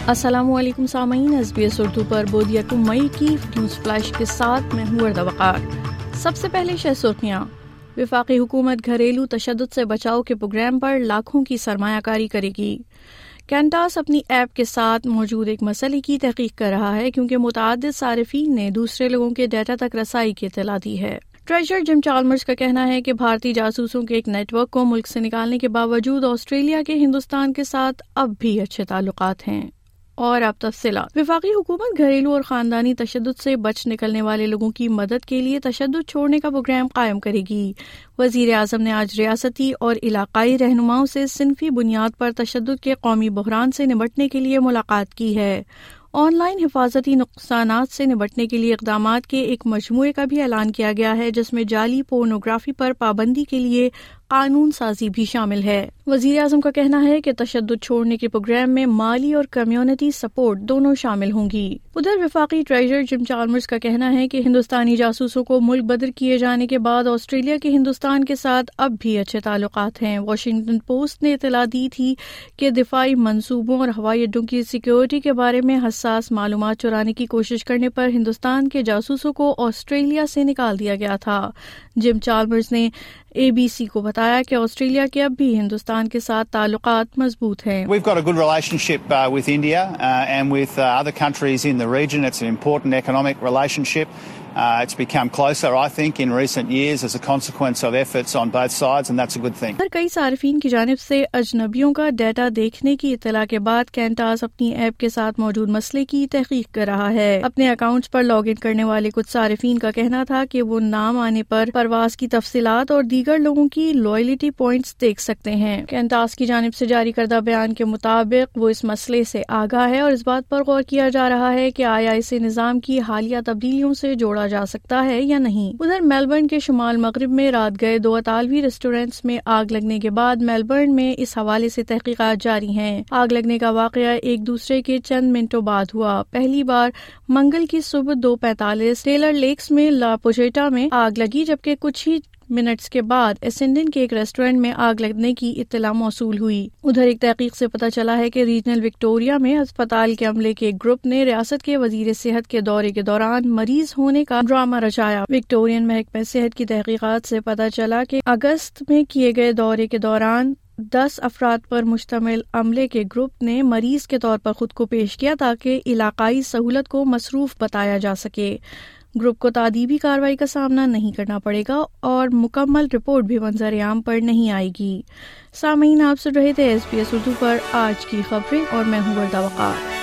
السلام علیکم سامعین، SBS اردو پر بود 1 مئی کی نیوز فلیش کے ساتھ میں ہوں وردہ وقار۔ سب سے پہلے سرخیاں۔ وفاقی حکومت گھریلو تشدد سے بچاؤ کے پروگرام پر لاکھوں کی سرمایہ کاری کرے گی۔ کینٹاس اپنی ایپ کے ساتھ موجود ایک مسئلے کی تحقیق کر رہا ہے کیونکہ متعدد صارفین نے دوسرے لوگوں کے ڈیٹا تک رسائی کی اطلاع دی ہے۔ ٹریجر جم چالمرز کا کہنا ہے کہ بھارتی جاسوسوں کے ایک نیٹ ورک کو ملک سے نکالنے کے باوجود آسٹریلیا کے ہندوستان کے ساتھ اب بھی اچھے تعلقات ہیں۔ اور اب تفصیلات۔ وفاقی حکومت گھریلو اور خاندانی تشدد سے بچ نکلنے والے لوگوں کی مدد کے لیے تشدد چھوڑنے کا پروگرام قائم کرے گی۔ وزیر اعظم نے آج ریاستی اور علاقائی رہنماؤں سے صنفی بنیاد پر تشدد کے قومی بحران سے نمٹنے کے لیے ملاقات کی ہے۔ آن لائن حفاظتی نقصانات سے نمٹنے کے لیے اقدامات کے ایک مجموعے کا بھی اعلان کیا گیا ہے جس میں جعلی پورنوگرافی پر پابندی کے لیے قانون سازی بھی شامل ہے۔ وزیر اعظم کا کہنا ہے کہ تشدد چھوڑنے کے پروگرام میں مالی اور کمیونٹی سپورٹ دونوں شامل ہوں گی۔ ادھر وفاقی ٹریجر جم چالمرز کا کہنا ہے کہ ہندوستانی جاسوسوں کو ملک بدر کیے جانے کے بعد آسٹریلیا کے ہندوستان کے ساتھ اب بھی اچھے تعلقات ہیں۔ واشنگٹن پوسٹ نے اطلاع دی تھی کہ دفاعی منصوبوں اور ہوائی اڈوں کی سیکیورٹی کے بارے میں حساس معلومات چرانے کی کوشش کرنے پر ہندوستان کے جاسوسوں کو آسٹریلیا سے نکال دیا گیا تھا۔ جم چالمرز نے ABC کو بتایا کہ آسٹریلیا کے اب بھی ہندوستان کے ساتھ تعلقات مضبوط ہیں۔ We've got a good relationship with India and with other countries in the region. It's an important economic relationship. It's become closer, I think, in recent years as a consequence of efforts on both sides, and that's a good thing. کئی صارفین کی جانب سے اجنبیوں کا data دیکھنے کی اطلاع کے بعد کینٹاس اپنی ایپ کے ساتھ موجود مسئلے کی تحقیق کر رہا ہے۔ اپنے اکاؤنٹس پر لاگ ان کرنے والے کچھ صارفین کا کہنا تھا کہ وہ نام آنے پر پرواز کی تفصیلات اور دیگر لوگوں کی لوائلٹی پوائنٹس دیکھ سکتے ہیں۔ کینٹاس کی جانب سے جاری کردہ بیان کے مطابق وہ اس مسئلے سے آگاہ ہے اور اس بات پر غور کیا جا رہا ہے کہ آیا اسے نظام کی حالیہ تبدیلیوں سے جوڑا جا سکتا ہے یا نہیں۔ ادھر میلبرن کے شمال مغرب میں رات گئے 2 اطالوی ریسٹورینٹس میں آگ لگنے کے بعد میلبرن میں اس حوالے سے تحقیقات جاری ہیں۔ آگ لگنے کا واقعہ ایک دوسرے کے چند منٹوں بعد ہوا۔ پہلی بار منگل کی صبح 2:45 ٹیلر لیکس میں لا پوجیٹا میں آگ لگی، جبکہ کچھ ہی منٹس کے بعد ایسنڈن کے ایک ریسٹورینٹ میں آگ لگنے کی اطلاع موصول ہوئی۔ ادھر ایک تحقیق سے پتہ چلا ہے کہ ریجنل وکٹوریا میں ہسپتال کے عملے کے ایک گروپ نے ریاست کے وزیر صحت کے دورے کے دوران مریض ہونے کا ڈرامہ رچایا۔ وکٹورین محکمہ صحت کی تحقیقات سے پتہ چلا کہ اگست میں کیے گئے دورے کے دوران 10 افراد پر مشتمل عملے کے گروپ نے مریض کے طور پر خود کو پیش کیا تاکہ علاقائی سہولت کو مصروف بتایا جا سکے۔ گروپ کو تعدیبی کارروائی کا سامنا نہیں کرنا پڑے گا اور مکمل رپورٹ بھی منظر عام پر نہیں آئے گی۔ سامعین، آپ سن رہے تھے SBS اردو پر آج کی خبریں اور میں ہوں وردہ وقار۔